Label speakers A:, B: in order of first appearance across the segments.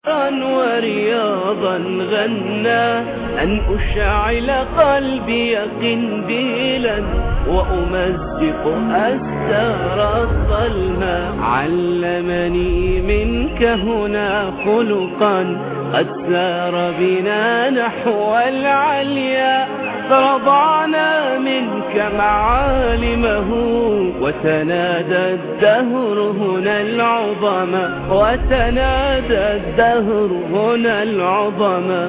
A: ورياضا غنى أن أشعل قلبي قنديلا وأمزق أستار الظلمة. علمني منك هنا خلقا قد سار بنا نحو العليا، فرضعنا منك معالمه وتنادى الدهر هنا العظمى، وتنادى الدهر هنا العظمى.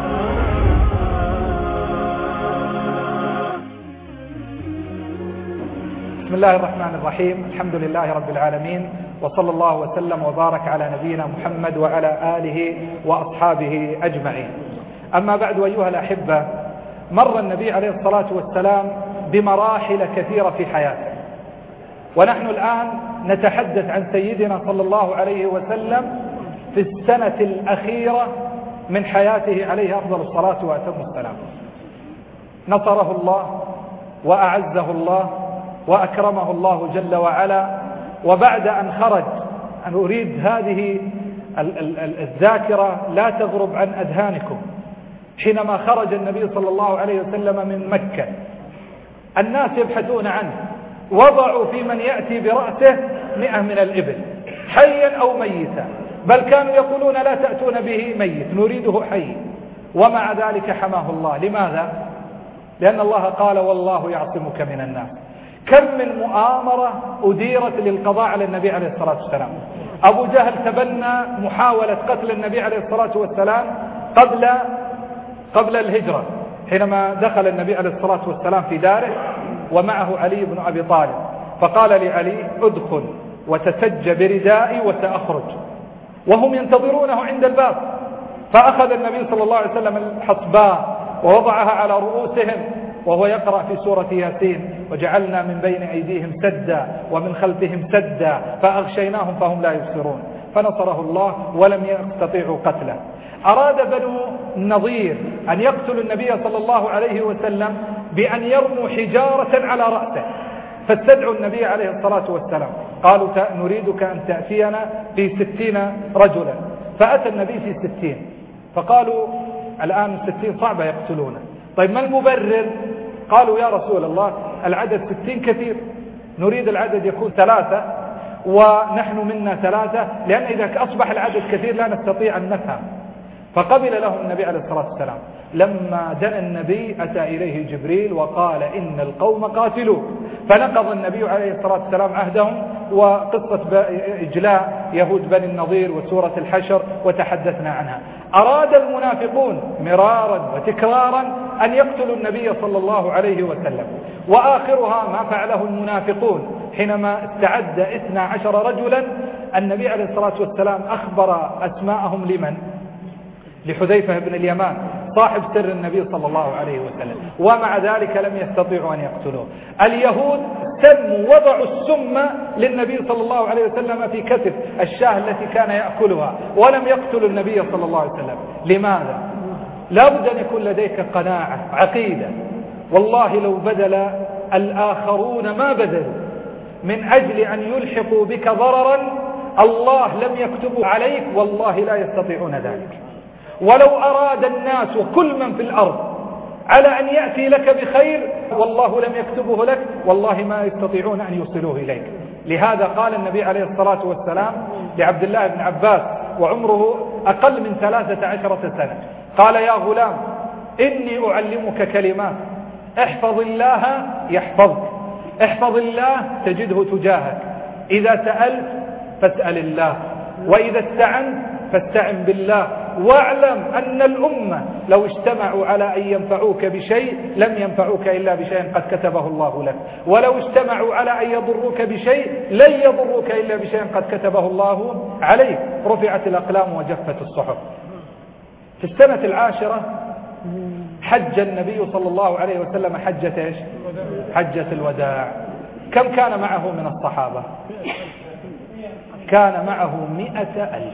B: بسم الله الرحمن الرحيم. الحمد لله رب العالمين، وصلى الله وسلم وبارك على نبينا محمد وعلى آله وأصحابه أجمعين. أما بعد، أيها الأحبة، مر النبي عليه الصلاة والسلام بمراحل كثيرة في حياته، ونحن الآن نتحدث عن سيدنا صلى الله عليه وسلم في السنة الأخيرة من حياته عليه أفضل الصلاة وأتم السلام. نصره الله وأعزه الله وأكرمه الله جل وعلا. وبعد أن خرج، أن أريد هذه الذاكرة لا تغرب عن أذهانكم، حينما خرج النبي صلى الله عليه وسلم من مكة الناس يبحثون عنه، وضعوا في من يأتي برأسه 100 من الإبل حيا أو ميتا، بل كانوا يقولون لا تأتون به ميت، نريده حي. ومع ذلك حماه الله. لماذا؟ لأن الله قال والله يعصمك من الناس. كم من مؤامرة أديرت للقضاء على النبي عليه الصلاة والسلام. أبو جهل تبنى محاولة قتل النبي عليه الصلاة والسلام قبل الهجرة، حينما دخل النبي عليه الصلاة والسلام في داره ومعه علي بن أبي طالب، فقال لعلي ادخل وتسج بردائي وسأخرج، وهم ينتظرونه عند الباب. فأخذ النبي صلى الله عليه وسلم الحصباء ووضعها على رؤوسهم وهو يقرأ في سورة ياسين: وجعلنا من بين أيديهم سدا ومن خلفهم سدا فأغشيناهم فهم لا يبصرون. فنصره الله ولم يستطيعوا قتله. أراد بنو النضير أن يقتلوا النبي صلى الله عليه وسلم بأن يرموا حجارة على رأسه، فاستدعوا النبي عليه الصلاة والسلام، قالوا نريدك أن تأتينا في 60 رجلا. فأتى النبي في 60، فقالوا الآن 60 صعبة يقتلونه، طيب ما المبرر؟ قالوا يا رسول الله العدد 60 كثير، نريد العدد يكون 3 ونحن منا 3، لأن إذا أصبح العدد كثير لا نستطيع أن نفهم. فقبل له النبي عليه الصلاة والسلام. لما دنا النبي أتى إليه جبريل وقال إن القوم قاتلوا، فنقض النبي عليه الصلاة والسلام عهدهم، وقصة إجلاء يهود بني النضير وسورة الحشر وتحدثنا عنها. أراد المنافقون مرارا وتكرارا أن يقتلوا النبي صلى الله عليه وسلم، وآخرها ما فعله المنافقون حينما استعد 12 رجلا. النبي عليه الصلاة والسلام أخبر أسماءهم لمن؟ لحذيفة بن اليمان صاحب سر النبي صلى الله عليه وسلم، ومع ذلك لم يستطيعوا أن يقتلوه. اليهود وضعوا السم للنبي صلى الله عليه وسلم في كتف الشاة التي كان يأكلها، ولم يقتلوا النبي صلى الله عليه وسلم. لماذا؟ لا بد أن يكون لديك قناعة، عقيدة. والله لو بذل الآخرون ما بذلوا من أجل أن يلحقوا بك ضررا الله لم يكتبوا عليك، والله لا يستطيعون ذلك. ولو أراد الناس كل من في الأرض على أن يأتي لك بخير والله لم يكتبه لك، والله ما يستطيعون أن يوصلوه إليك. لهذا قال النبي عليه الصلاة والسلام لعبد الله بن عباس وعمره أقل من 13 سنة، قال يا غلام إني أعلمك كلمات، احفظ الله يحفظك، احفظ الله تجده تجاهك، إذا سألت فاسأل الله، وإذا استعنت فاستعن بالله، واعلم أن الأمة لو اجتمعوا على أن ينفعوك بشيء لم ينفعوك إلا بشيء قد كتبه الله لك، ولو اجتمعوا على أن يضروك بشيء لن يضروك إلا بشيء قد كتبه الله عليك. رفعت الأقلام وجفت الصحف. في السنة 10 حج النبي صلى الله عليه وسلم حجة إيش؟ حجة الوداع. كم كان معه من الصحابة؟ كان معه 100,000.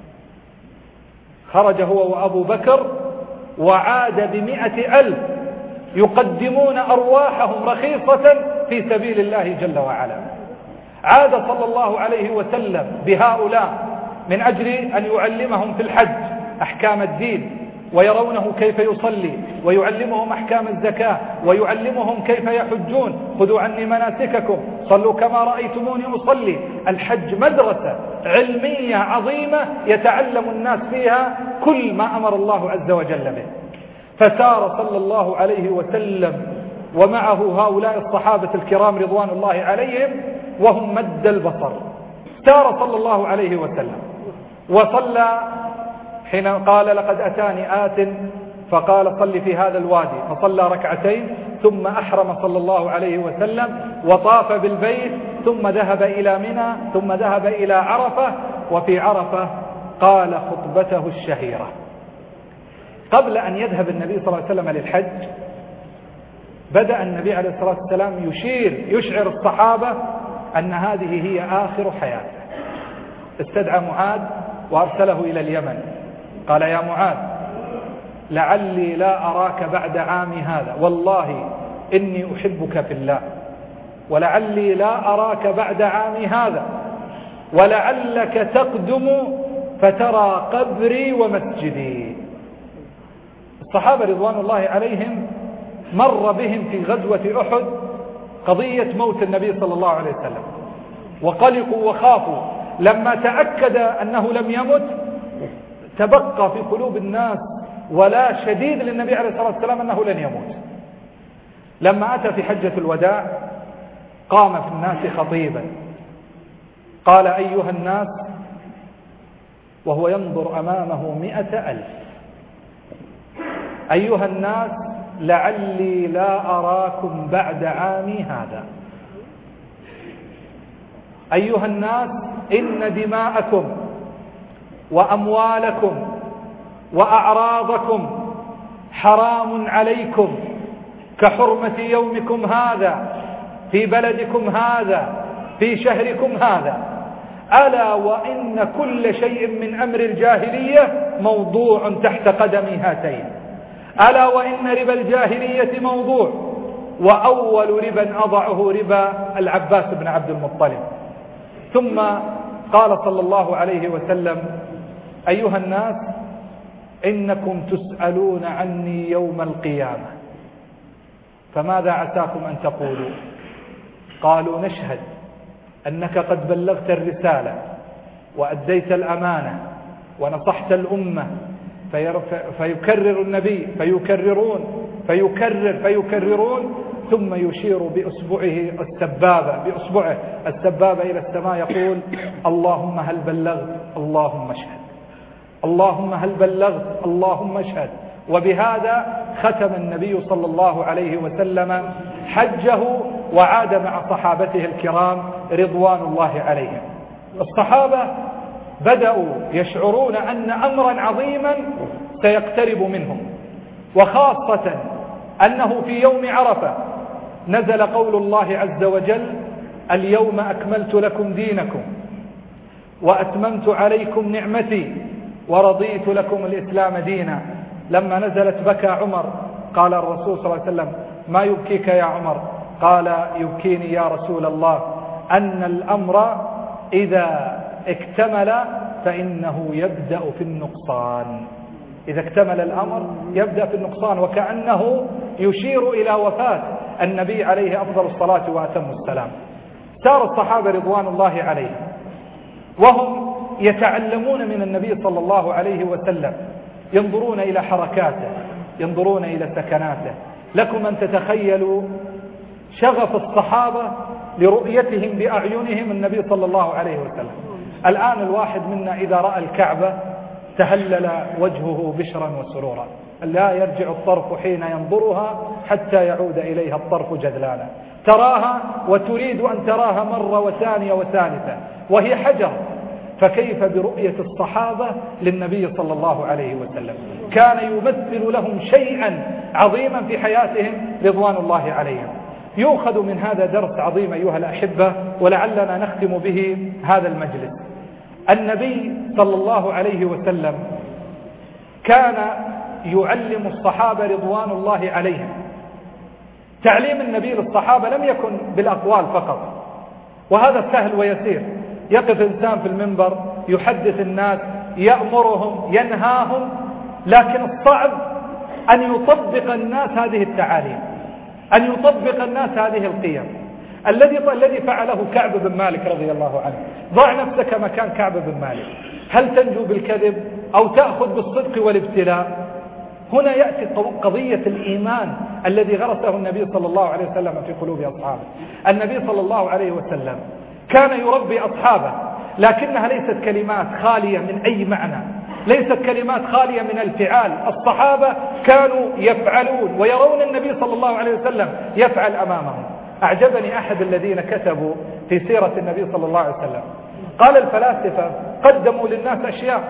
B: خرج هو وأبو بكر وعاد ب100,000 يقدمون أرواحهم رخيصة في سبيل الله جل وعلا. عاد صلى الله عليه وسلم بهؤلاء من أجل أن يعلمهم في الحج أحكام الدين ويرونه كيف يصلي، ويعلمهم أحكام الزكاة، ويعلمهم كيف يحجون. خذوا عني مناسككم صلوا كما رأيتموني أصلي. الحج مدرسة علمية عظيمة يتعلم الناس فيها كل ما أمر الله عز وجل به. فسار صلى الله عليه وسلم ومعه هؤلاء الصحابة الكرام رضوان الله عليهم وهم مد البصر. سار صلى الله عليه وسلم وصلى حين قال لقد أتاني آت فقال صل في هذا الوادي، فصلى ركعتين ثم أحرم صلى الله عليه وسلم وطاف بالبيت، ثم ذهب إلى منى، ثم ذهب إلى عرفة. وفي عرفة قال خطبته الشهيرة. قبل أن يذهب النبي صلى الله عليه وسلم للحج بدأ النبي عليه الصلاة والسلام يشعر الصحابة أن هذه هي آخر حياته. استدعى معاذ وأرسله إلى اليمن، قال يا معاذ لعلي لا أراك بعد عامي هذا، والله إني أحبك في الله، ولعلي لا أراك بعد عامي هذا، ولعلك تقدم فترى قبري ومسجدي. الصحابة رضوان الله عليهم مر بهم في غزوة أحد قضية موت النبي صلى الله عليه وسلم، وقلقوا وخافوا. لما تأكد أنه لم يمت تبقى في قلوب الناس ولا شديد للنبي عليه الصلاة والسلام أنه لن يموت. لما أتى في حجة الوداع قام في الناس خطيبا قال أيها الناس، وهو ينظر أمامه 100,000، أيها الناس لعلي لا أراكم بعد عامي هذا. أيها الناس إن دماءكم وأموالكم وأعراضكم حرام عليكم كحرمة يومكم هذا في بلدكم هذا في شهركم هذا. ألا وإن كل شيء من أمر الجاهلية موضوع تحت قدمي هاتين. ألا وإن ربا الجاهلية موضوع، وأول ربا أضعه ربا العباس بن عبد المطلب. ثم قال صلى الله عليه وسلم أيها الناس إنكم تسألون عني يوم القيامة، فماذا عساكم أن تقولوا؟ قالوا نشهد أنك قد بلغت الرسالة وأديت الأمانة ونصحت الأمة. فيكرر النبي فيكررون ثم يشير بأصبعه السبابة إلى السماء يقول اللهم هل بلغت؟ اللهم اشهد. اللهم هل بلغت؟ اللهم اشهد. وبهذا ختم النبي صلى الله عليه وسلم حجه وعاد مع صحابته الكرام رضوان الله عليهم. الصحابة بدأوا يشعرون أن أمرا عظيما سيقترب منهم، وخاصة أنه في يوم عرفة نزل قول الله عز وجل اليوم أكملت لكم دينكم وأتممت عليكم نعمتي ورضيت لكم الإسلام دينا. لما نزلت بكى عمر، قال الرسول صلى الله عليه وسلم ما يبكيك يا عمر؟ قال يبكيني يا رسول الله أن الأمر إذا اكتمل فإنه يبدأ في النقصان. إذا اكتمل الأمر يبدأ في النقصان، وكأنه يشير إلى وفاة النبي عليه أفضل الصلاة وأتم السلام. سار الصحابة رضوان الله عليهم وهم يتعلمون من النبي صلى الله عليه وسلم، ينظرون إلى حركاته، ينظرون إلى سكناته. لكم أن تتخيلوا شغف الصحابة لرؤيتهم بأعينهم النبي صلى الله عليه وسلم. الآن الواحد منا إذا رأى الكعبة تهلل وجهه بشرا وسرورا، لا يرجع الطرف حين ينظرها حتى يعود إليها الطرف جدلانا. تراها وتريد أن تراها مرة وثانية وثالثة وهي حجر. فكيف برؤية الصحابة للنبي صلى الله عليه وسلم؟ كان يمثل لهم شيئا عظيما في حياتهم رضوان الله عليهم. يؤخذ من هذا درس عظيم أيها الأحبة، ولعلنا نختم به هذا المجلس. النبي صلى الله عليه وسلم كان يعلم الصحابة رضوان الله عليهم. تعليم النبي للصحابة لم يكن بالأقوال فقط، وهذا سهل ويسير. يقف إنسان في المنبر يحدث الناس، يأمرهم، ينهاهم، لكن الصعب أن يطبق الناس هذه التعاليم، أن يطبق الناس هذه القيم. الذي فعله كعب بن مالك رضي الله عنه. ضع نفسك مكان كعب بن مالك، هل تنجو بالكذب أو تأخذ بالصدق والابتلاء؟ هنا يأتي قضية الإيمان الذي غرسه النبي صلى الله عليه وسلم في قلوب أصحابه. النبي صلى الله عليه وسلم كان يربي أصحابه، لكنها ليست كلمات خالية من أي معنى، ليست كلمات خالية من الفعال. الصحابة كانوا يفعلون ويرون النبي صلى الله عليه وسلم يفعل أمامهم. أعجبني أحد الذين كتبوا في سيرة النبي صلى الله عليه وسلم، قال الفلاسفة قدموا للناس أشياء،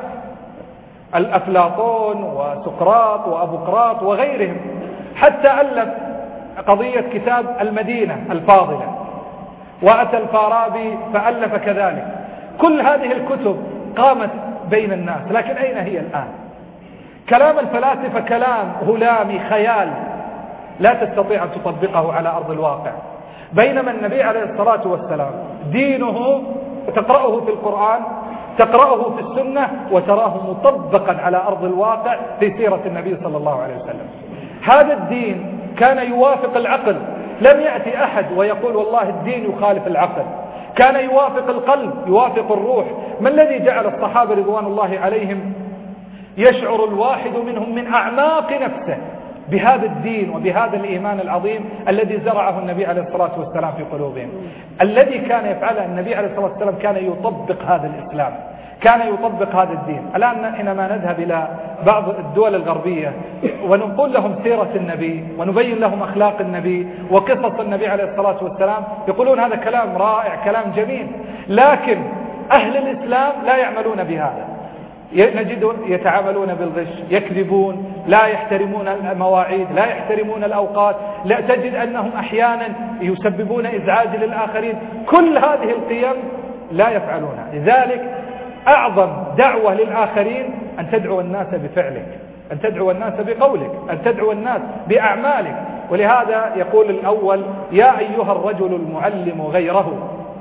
B: الأفلاطون وسقراط وأبوقراط وغيرهم، حتى ألف قضية كتاب المدينة الفاضلة، وأتى الفارابي فألف كذلك. كل هذه الكتب قامت بين الناس، لكن أين هي الآن؟ كلام الفلاسفة كلام هلامي خيال، لا تستطيع أن تطبقه على أرض الواقع. بينما النبي عليه الصلاة والسلام دينه تقرأه في القرآن، تقرأه في السنة، وتراه مطبقا على أرض الواقع في سيرة النبي صلى الله عليه وسلم. هذا الدين كان يوافق العقل، لم يأتي أحد ويقول والله الدين يخالف العقل، كان يوافق القلب، يوافق الروح. ما الذي جعل الصحابة رضوان الله عليهم يشعر الواحد منهم من أعماق نفسه بهذا الدين وبهذا الإيمان العظيم الذي زرعه النبي عليه الصلاة والسلام في قلوبهم؟ الذي كان يفعله النبي عليه الصلاة والسلام كان يطبق هذا الإسلام، كان يطبق هذا الدين. الآن حينما نذهب إلى بعض الدول الغربية ونقول لهم سيرة النبي ونبين لهم أخلاق النبي وقصص النبي عليه الصلاة والسلام، يقولون هذا كلام رائع، كلام جميل، لكن أهل الإسلام لا يعملون بهذا. نجد يتعاملون بالغش، يكذبون، لا يحترمون المواعيد، لا يحترمون الأوقات، لا تجد أنهم أحيانا يسببون إزعاج للآخرين. كل هذه القيم لا يفعلونها. لذلك أعظم دعوة للآخرين أن تدعو الناس بفعلك، أن تدعو الناس بقولك، أن تدعو الناس بأعمالك. ولهذا يقول الأول: يا أيها الرجل المعلم غيره،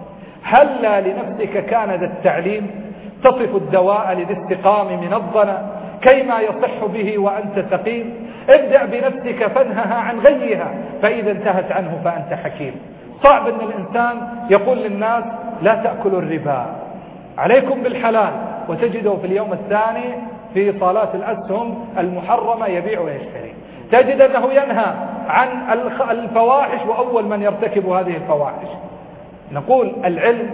B: هلا لنفسك كان ذا التعليم تصف الدواء للاستقام من الظنا كيما يصح به وأنت سقيم. ابدأ بنفسك فانهها عن غيها، فإذا انتهت عنه فأنت حكيم. صعب أن الإنسان يقول للناس لا تأكلوا الربا، عليكم بالحلال، وتجده في اليوم الثاني في صالات الأسهم المحرمة يبيع ويشتري. تجد أنه ينهى عن الفواحش وأول من يرتكب هذه الفواحش. نقول العلم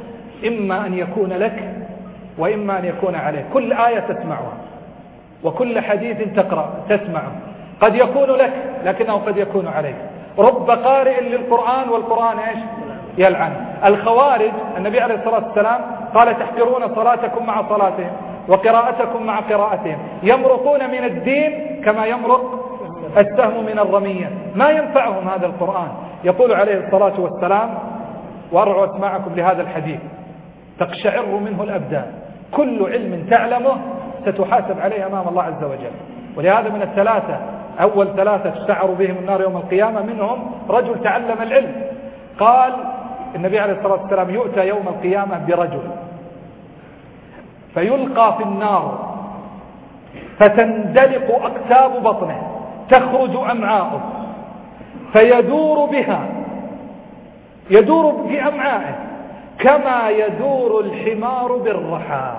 B: إما أن يكون لك وإما أن يكون عليك. كل آية تسمعها وكل حديث تسمعه قد يكون لك لكنه قد يكون عليك. رب قارئ للقرآن والقرآن إيش؟ يلعن. الخوارج النبي عليه الصلاة والسلام قال: تحقرون صلاتكم مع صلاتهم وقراءتكم مع قراءتهم، يمرقون من الدين كما يمرق السهم من الرمية. ما ينفعهم هذا القرآن. يقول عليه الصلاة والسلام: وأرعوا أسماعكم لهذا الحديث تقشعر منه الأبدان، كل علم تعلمه ستحاسب عليه أمام الله عز وجل. ولهذا من الثلاثة، أول ثلاثة تسعر بهم النار يوم القيامة، منهم رجل تعلم العلم. قال النبي عليه الصلاة والسلام: يؤتى يوم القيامة برجل فيلقى في النار فتندلق أقتاب بطنه، تخرج أمعاؤه، فيدور بها، يدور في أمعائه كما يدور الحمار بالرحى.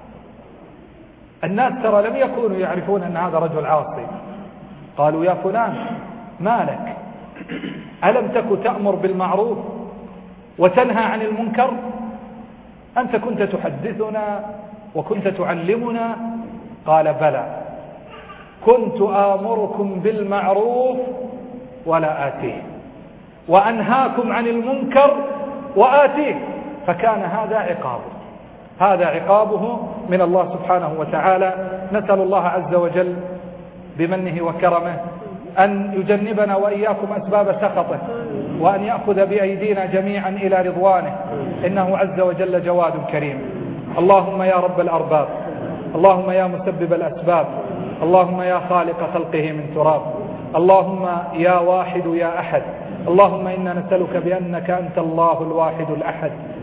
B: الناس ترى لم يكونوا يعرفون أن هذا رجل عاصي. قالوا: يا فلان ما لك؟ ألم تك تأمر بالمعروف وتنهى عن المنكر؟ أنت كنت تحدثنا وكنت تعلمنا. قال: بلى، كنت آمركم بالمعروف ولا آتيه، وأنهاكم عن المنكر وآتيه، فكان هذا عقابه، هذا عقابه من الله سبحانه وتعالى. نسأل الله عز وجل بمنه وكرمه أن يجنبنا وإياكم أسباب سخطه، وأن يأخذ بأيدينا جميعا إلى رضوانه، إنه عز وجل جواد كريم. اللهم يا رب الأرباب، اللهم يا مسبب الأسباب، اللهم يا خالق خلقه من تراب، اللهم يا واحد يا أحد، اللهم إنا نسألك بأنك أنت الله الواحد الأحد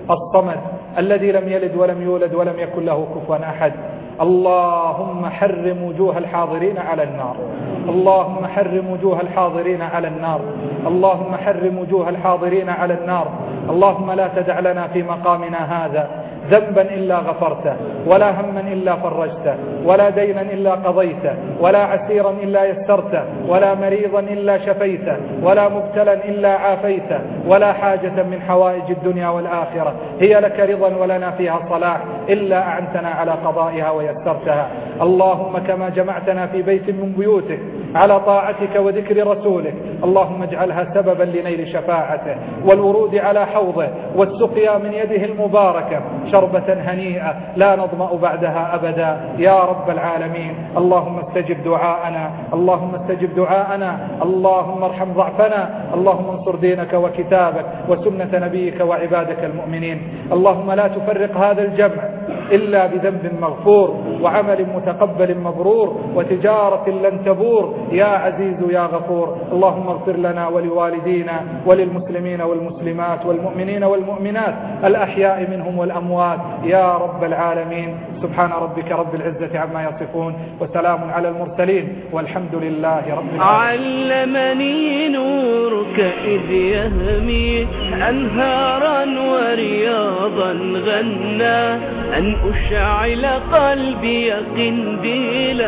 B: الصمد الذي لم يلد ولم يولد ولم يكن له كفوا أحد. اللهم حرم وجوه الحاضرين على النار، اللهم حرم وجوه الحاضرين على النار، اللهم حرم وجوه الحاضرين على النار. اللهم لا تدع لنا في مقامنا هذا ذنبا إلا غفرته، ولا هما إلا فرجته، ولا دينا إلا قضيته، ولا عسيرا إلا يسرته، ولا مريضا إلا شفيته، ولا مبتلا إلا عافيته، ولا حاجة من حوائج الدنيا والآخرة هي لك رضا ولنا فيها صلاح إلا أعنتنا على قضائها ويسرتها. اللهم كما جمعتنا في بيت من بيوتك على طاعتك وذكر رسولك، اللهم اجعلها سببا لنيل شفاعته والورود على حوضه والسقيا من يده المباركة شربة هنيئة لا نظمأ بعدها أبدا يا رب العالمين. اللهم استجب دعاءنا، اللهم استجب دعاءنا، اللهم ارحم ضعفنا، اللهم انصر دينك وكتابك وسنة نبيك وعبادك المؤمنين. اللهم لا تفرق هذا الجمع إلا بذنب مغفور وعمل متقبل مبرور وتجارة لن تبور يا عزيز يا غفور. اللهم اغفر لنا ولوالدينا وللمسلمين والمسلمات والمؤمنين والمؤمنات الأحياء منهم والأموات يا رب العالمين. سبحان ربك رب العزة عما يصفون وسلام على المرسلين والحمد لله رب العالمين.
A: علمني نورك إذ يهمي أنهارا ورياضا غنى أن أشعل قلبي قنديلا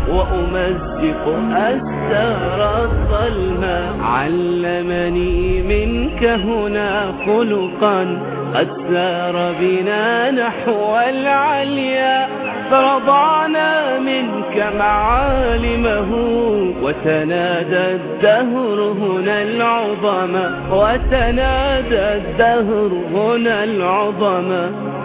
A: وأمزق أستار الظلمة. علمني منك هنا خلقا قد سار بنا نحو العليا فرضعنا منك معالمه وتنادى الدهر هنا العظمى وتنادى الدهر هنا العظمى.